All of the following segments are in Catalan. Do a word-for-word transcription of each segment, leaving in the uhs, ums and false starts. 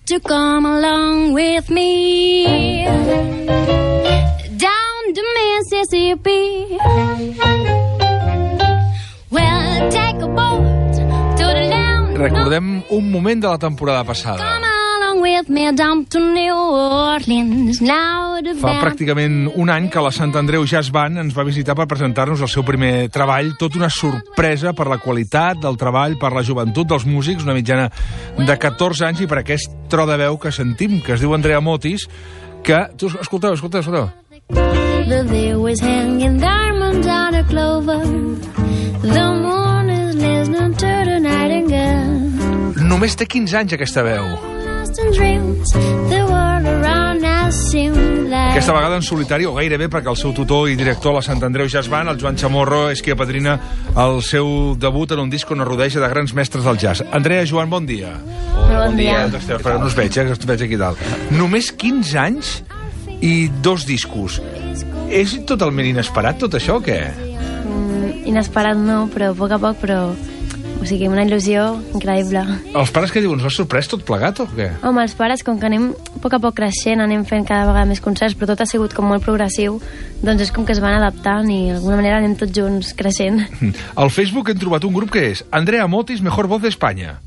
to come along with me down to Mississippi. Well, take a boat to the land. Recordem un moment de la temporada passada. Come along with me down to New Orleans. Now the Fa pràcticament un any que la Sant Andreu Jazz Band ens va visitar per presentar-nos el seu primer treball, tot una sorpresa per la qualitat del treball, per la joventut dels músics, una mitjana de catorze anys, i per aquest tro de veu que sentim, que es diu Andrea Motis, que... Tu, escolteu, escolteu, escolteu. The dew is hanging diamonds on a clover. The moon is listening to the nightingale. Només té quinze anys, aquesta veu. Lost in dreams, the world around us seems like... Aquesta vegada en solitari, o gairebé, perquè el seu tutor i director a la Sant Andreu Jazz Band, el Joan Chamorro, és qui apadrina el seu debut en un disc on es rodeja de grans mestres del jazz. Andrea, Joan, bon dia. Hola, bon dia. Esteu, però no us veig, eh, que us veig aquí dalt. Només quinze anys i dos discos. És totalment inesperat tot això, o què? Mm, inesperat no, però a poc a poc, però... O sigui, una il·lusió increïble. Els pares què diuen? Us ha sorprès tot plegat o què? Home, els pares, com que anem a poc a poc creixent, anem fent cada vegada més concerts, però tot ha sigut com molt progressiu, doncs és com que es van adaptant i d'alguna manera anem tots junts creixent. Al Facebook hem trobat un grup que és Andrea Motis, mejor voz d'Espanya.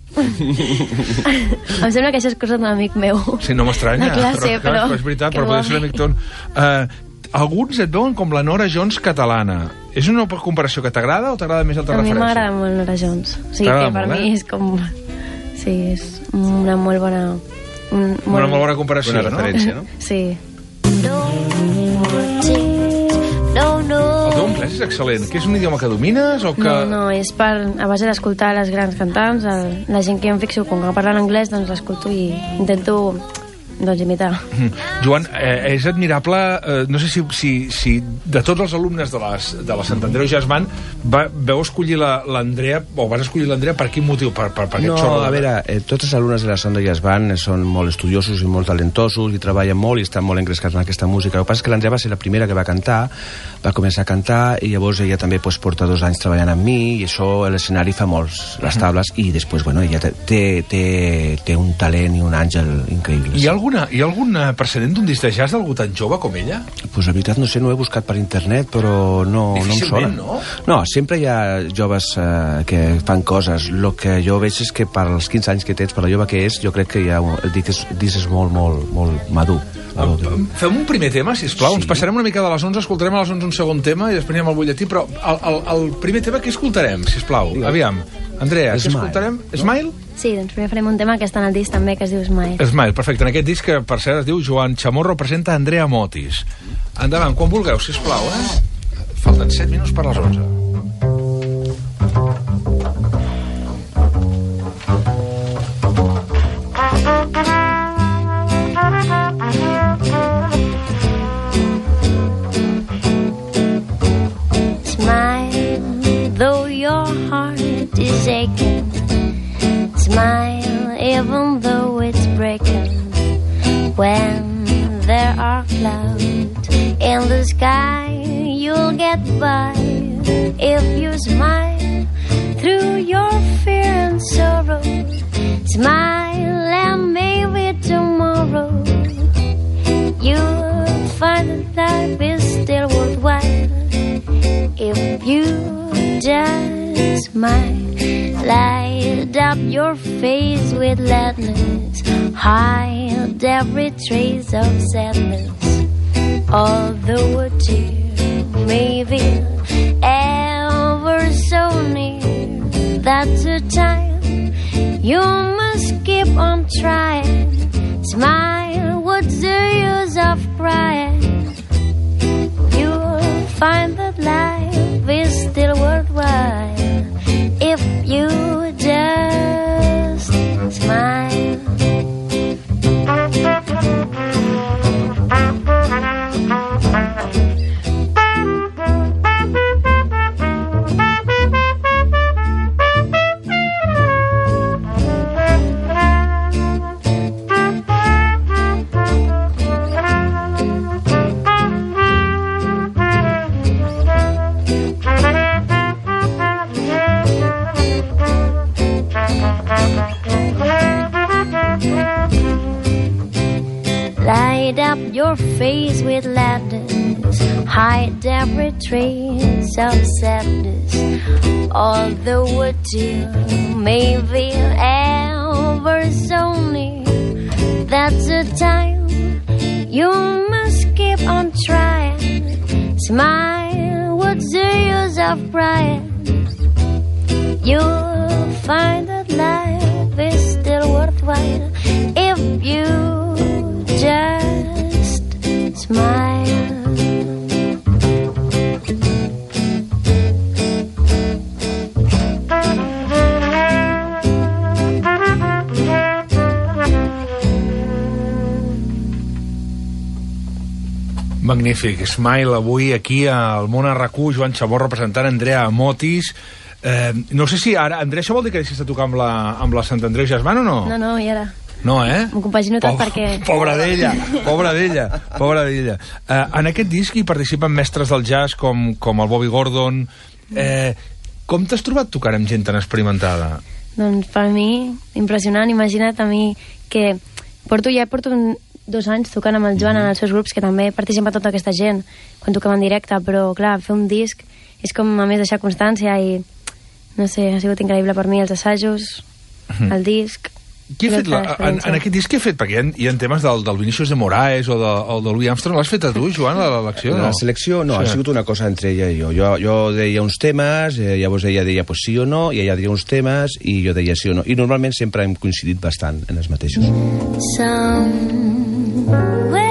Em sembla que això és cosa d'un amic meu. Sí, no m'estranya. De classe, però... És veritat, que però potser ser l'amic ton. Uh, alguns et veuen com la Nora Jones catalana. És una comparació que t'agrada o t'agrada més altra A mi referència? m'agrada molt Nora Jones. O sigui T'agrada que per molt, mi eh? és com... Sí, és una molt bona... Un, molt... Una molt bona comparació, Una no? referència, no? Sí. No, no. El teu anglès és excel·lent. Que és un idioma que domines o que... No, no, és per, a base d'escoltar les grans cantants, el, la gent que em fixo, com que parlen anglès, doncs l'escolto i intento, doncs, imitar. Mm. Joan, eh, és admirable, eh, no sé si, si, si de tots els alumnes de, les, de la Sant Andreu Jazz Band va, veu escollir l'Andrea, o vas escollir l'Andrea per quin motiu? Per, per, per No, aquest xorro de... a veure, eh, tots els alumnes de la Sant Andreu Jazz Band són molt estudiosos i molt talentosos i treballen molt i estan molt engrescats en aquesta música. El que passa és que l'Andrea va ser la primera que va cantar, va començar a cantar i llavors ella també pues, porta dos anys treballant amb mi i això l'escenari fa molts, les tables, i després, bueno, ella té, té, té un talent i un àngel increïbles. Hi ha, alguna, hi ha algun precedent d'un disc de jazz d'algú tan jove com ella? Pues la veritat no sé, no he buscat per internet, però no, no em Difícilment, sona. no? No, sempre hi ha joves eh, que fan coses. El que jo veig és que per als quinze anys que tens, per la jove que és, jo crec que hi ha un, el disc és, disc és molt, molt, molt madur. Fem un primer tema, sisplau. Sí. Ens passarem una mica de les onze, escoltarem a les onze un segon tema i després anem al butlletí, però el, el, el primer tema què escoltarem, sisplau? Aviam. Andrea, què Smile. escoltarem? Smile? Sí, doncs primer farem un tema que està en el disc també, que es diu Smile. Smile, perfecte. En aquest disc, que per cert es diu Joan Chamorro, presenta Andrea Motis. Endavant, quan vulgueu, sisplau, eh? Falten set minuts per les onze. Smile, though your heart is aching. Smile, even though it's breaking. When there are clouds in the sky, you'll get by if you smile through your fear and sorrow. Smile, and maybe tomorrow you'll find that life is still worthwhile if you just smile. Light up your face with gladness, hide every trace of sadness. Although a tear may be ever so near, that's a time you must keep on trying. Smile, what's the use of crying? You'll find that life is still worthwhile if you just smile. Paint up your face with letters, hide every trace of sadness. Although a tear may feel ever so near, that's the time you must keep on trying. Smile, what's the use of crying? You'll find that life is still worthwhile if you just smile. Magnífic. Smile avui aquí al Món a RAC u, Joan Chamorro representant Andrea Motis. Eh, no sé si ara... Andrea, això vol dir que deixes de tocar amb la, amb la Sant Andreu Jazz Band o no? No, no, i ara... No, eh? M'ho compagino tot Po perquè... Pobra d'ella, pobra d'ella, pobra d'ella. Eh, en aquest disc hi participen mestres del jazz com, com el Bobby Gordon. Eh, com t'has trobat tocant amb gent tan experimentada? Doncs per mi, impressionant. Imagina't a mi que porto ja porto un, dos anys tocant amb el Joan mm-hmm. en els seus grups, que també participa tota aquesta gent quan toquem en directe, però clar, fer un disc és com a més deixar constància i no sé, ha sigut increïble per mi els assajos, mm-hmm. el disc. Qui ha fet la, en, en aquest disc què ha fet? Perquè hi ha, hi ha temes del, del Vinícius de Moraes o, de, o del Louis Armstrong. L'has fet a tu, Joan, l'elecció? La selecció no, sí. Ha sigut una cosa entre ella i jo. Jo, jo deia uns temes, eh, llavors ella deia pues, sí o no, i ella deia uns temes i jo deia sí o no. I normalment sempre hem coincidit bastant en els mateixos. Somewhere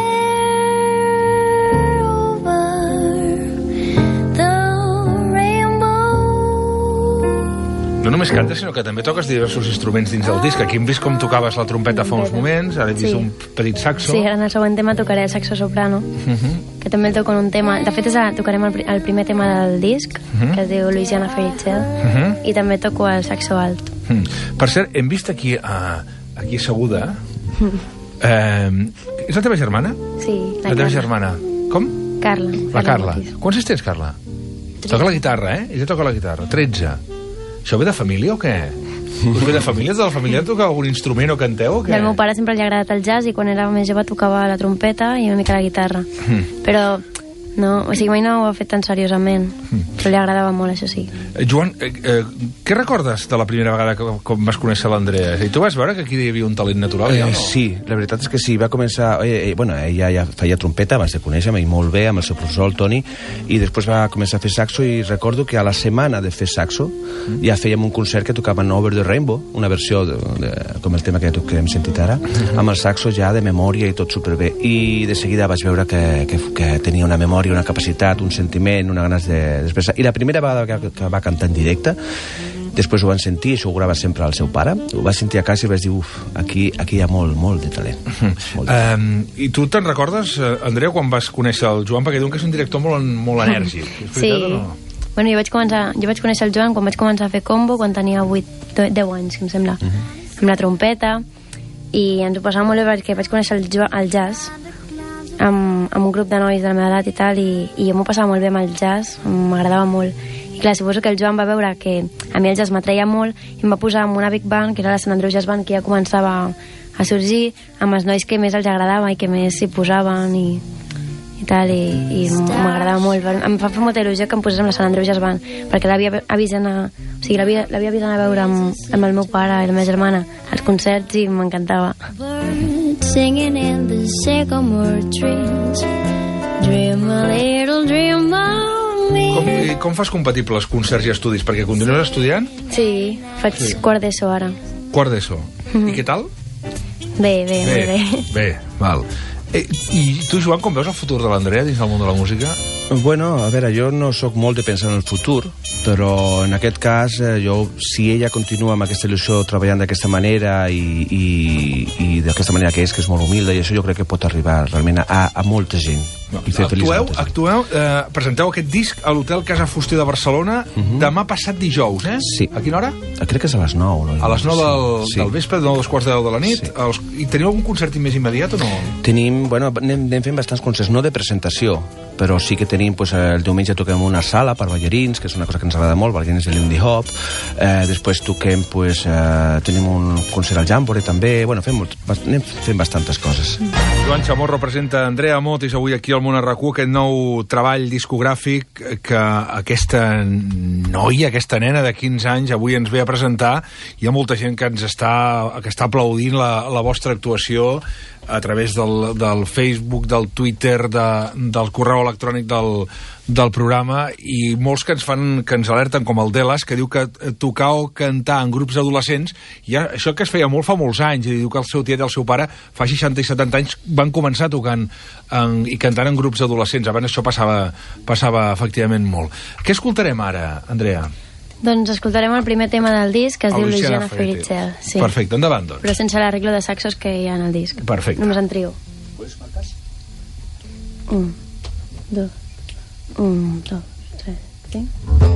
no només cantes, sinó que també toques diversos instruments dins del disc. Aquí hem vist com tocaves la trompeta fa uns moments, ara he vist sí. un petit saxo. Sí, ara en el següent tema tocaré el saxo soprano, uh-huh. que també el toco en un tema... De fet, és a, tocarem el, el primer tema del disc, uh-huh. que es diu Louisiana Fairy Tale, uh-huh. i també toco el saxo alt. Uh-huh. Per cert, hem vist aquí, uh, aquí asseguda... Uh, és la teva germana? Sí, la, la teva germana. Com? Carla. La Carla. Quants anys tens, Carla? Toca la guitarra, eh? Ella toca la guitarra. tretze. Això ve de família o què? Us ve de família? De la família toca algun instrument o canteu o què? Del meu pare sempre li ha agradat el jazz i quan era més jove tocava la trompeta i una mica la guitarra. Mm. Però no, o sigui, mai no ho ha fet tan seriosament, mm. però li agradava molt, això sí. Eh, Joan, eh, eh, què recordes de la primera vegada que, com vas conèixer l'Andrea? I tu vas veure que aquí hi havia un talent natural? Eh, ja, no? Sí, la veritat és que sí, va començar... Eh, eh, bueno, ella ja feia trompeta abans de conèixer-me, i molt bé, amb el seu professor, el Toni, i després va començar a fer saxo, i recordo que a la setmana de fer saxo mm. ja fèiem un concert que tocaven Over the Rainbow, una versió de, de, com el tema que, que hem sentit ara, mm. amb el saxo ja de memòria i tot superbé. I de seguida vaig veure que, que, que tenia una memòria, una capacitat, un sentiment, una ganes d'expressar. I la primera vegada que, que va cantar en directe, després ho van sentir, això ho grava sempre al seu pare, ho va sentir a casa i vaig dir, uf, aquí, aquí hi ha molt, molt de talent. Molt de talent. Um, I tu te'n recordes, Andrea, quan vas conèixer el Joan? Perquè diuen que és un director molt, molt enèrgic. És sí. O no? Bueno, jo vaig, començar, jo vaig conèixer el Joan quan vaig començar a fer combo, quan tenia vuit, deu anys, em sembla, uh -huh. amb la trompeta, i ens ho passava molt bé perquè vaig conèixer el, el jazz amb, amb un grup de nois de la meva edat i tal, i, i jo m'ho passava molt bé amb el jazz, m'agradava molt. I clar, suposo que el Joan va veure que a mi el jazz m'atreia molt i em va posar amb una big band, que era la Sant Andreu Jazz Band, que ja començava a sorgir, amb els nois que més els agradava i que més s'hi posaven i, i tal, i, i m'agradava molt. Em fa molta il·lusió que em posés amb la Sant Andreu Jazz Band, perquè l'havia vist anar, o sigui, l'havia vist anar a veure amb, amb el meu pare i la meva germana als concerts i m'encantava. Singing in the sycamore trees, dream a little dream of me. Com, i com fas compatibles concerts i estudis? Perquè continues estudiant? Sí, faig sí. quart d'ESO ara. Quart d'ESO. Mm. I què tal? Bé, bé, bé, molt bé. Bé, val. Eh, I tu, Joan, com veus el futur de l'Andrea dins del món de la música? Bueno, a veure, jo no sóc molt de pensar en el futur, però en aquest cas, eh, jo, si ella continua amb aquesta il·lusió treballant d'aquesta manera i, i, i d'aquesta manera que és, que és molt humilde, i això jo crec que pot arribar realment a, a molta gent. No, i fer actueu, feliç actueu eh, presenteu aquest disc a l'Hotel Casa Fuster de Barcelona uh -huh. demà passat dijous, eh? Sí. A quina hora? Crec que és a les nou. No? A les nou del, sí. del vespre, nou dos quarts de deu de la nit. Sí. Els, I teniu algun concert més immediat o no? Tenim, bueno, anem, anem fent bastants concerts, no de presentació, però sí que tenim, pues, el diumenge toquem una sala per ballarins, que és una cosa que ens agrada molt, ballarins de l'indie hop, eh, després toquem, pues, eh, tenim un concert al Jambore també, bueno, fem, molt, anem fent bastantes coses. Joan Chamorro presenta Andrea Motis avui aquí al Món a RAC u, aquest nou treball discogràfic que aquesta noia, aquesta nena de quinze anys avui ens ve a presentar. Hi ha molta gent que ens està, que està aplaudint la, la vostra actuació a través del, del Facebook, del Twitter, de, del correu electrònic del, del programa, i molts que ens fan, que ens alerten, com el Delas, que diu que tocar o cantar en grups adolescents, ja, això que es feia molt fa molts anys, i diu que el seu tiet i el seu pare fa seixanta i setanta anys van començar tocant en, i cantant en grups adolescents. Abans això passava, passava efectivament molt. Què escoltarem ara, Andrea? Doncs escoltarem el primer tema del disc, que es A diu Louisiana Louisiana Fairy Tale. Sí. Perfecte, endavant, doncs. Però sense l'arreglo de saxos que hi ha en el disc. Perfecte. Només en trio. Un, dos, un, dos, tres, cinc.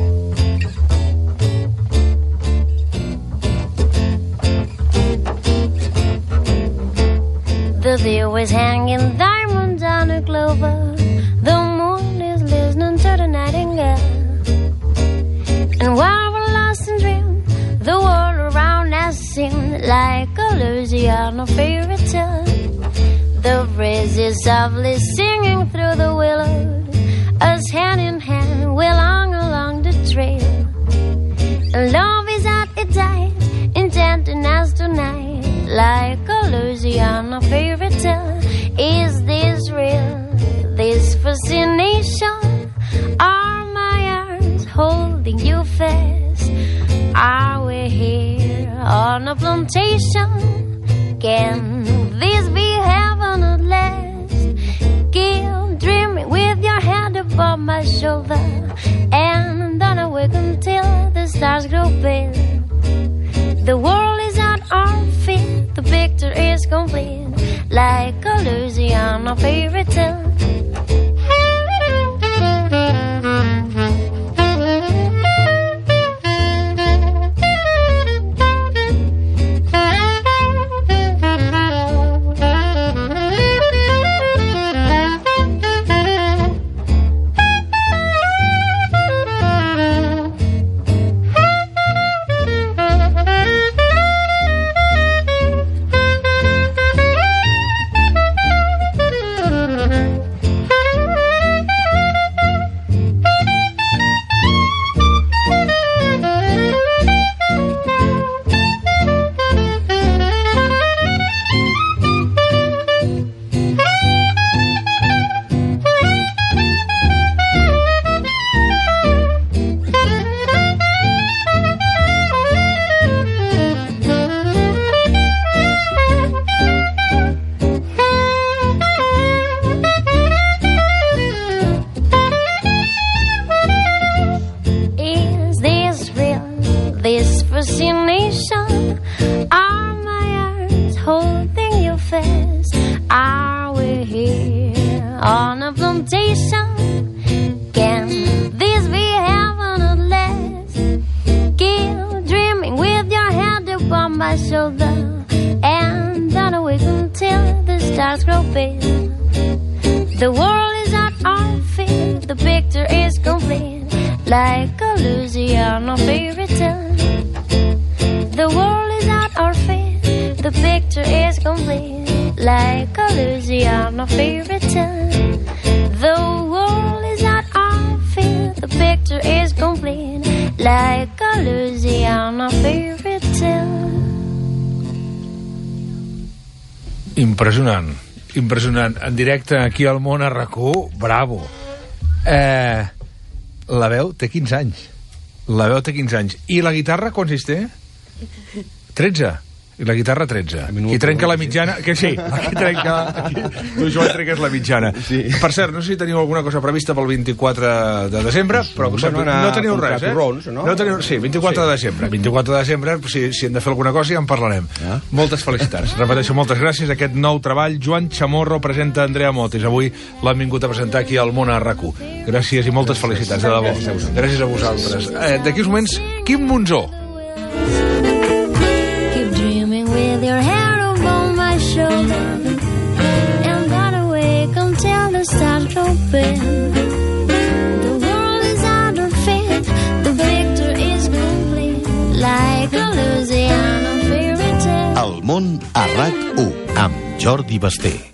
The dew is hanging diamonds on a clover. The moon is listening to the nightingale. And while we're lost in dream, the world around us seemed like a Louisiana fairy tale. The breeze is softly singing through the willows, us hand in hand we long along the trail. And love is at its height, enchanting us tonight, like a Louisiana fairy tale. Is this real? This fascination? Are my arms holding you fast? Are we here on a plantation? Can this be heaven at last? Keep dreaming with your head above my shoulder, and don't awake until the stars grow pale. The world is at our feet, the picture is complete, like a Louisiana fairy tale. This fascination, are my arms holding you fast? Are we here on a plantation? Can this be heaven at last? Keep dreaming with your head upon my shoulder, and don't awake until the stars grow pale. The world is at our feet, the picture is complete, like a Louisiana fairy tale. The world is at our feet, the picture is complete, like a Louisiana fairy tale. The world is at our feet, the picture is complete, like a Louisiana fairy tale. Impressionant, impressionant. En directe aquí al Món a RAC u, bravo. Eh, la veu té quinze anys. La veu té quinze anys. I la guitarra quants té? tretze. I la guitarra tretze. Qui trenca la mitjana... Que sí, qui trenca... Qui... Tu, Joan, trenques la mitjana. Sí. Per cert, no sé si teniu alguna cosa prevista pel vint-i-quatre de desembre, però bueno, no teniu res, eh? Rons, no? No teniu... Sí, vint-i-quatre de desembre. vint-i-quatre de desembre, si, si hem de fer alguna cosa ja en parlarem. Ah. Moltes felicitats. Repeteixo, moltes gràcies. Aquest nou treball, Joan Chamorro presenta Andrea Motis. Avui l'han vingut a presentar aquí al Món a RAC u. Gràcies i moltes felicitats, de debò. Gràcies a vosaltres. Eh, D'aquí uns moments, Quim Monzó. With your hair over my shoulder, and not awake until the stars open. a RAC u amb Jordi Basté.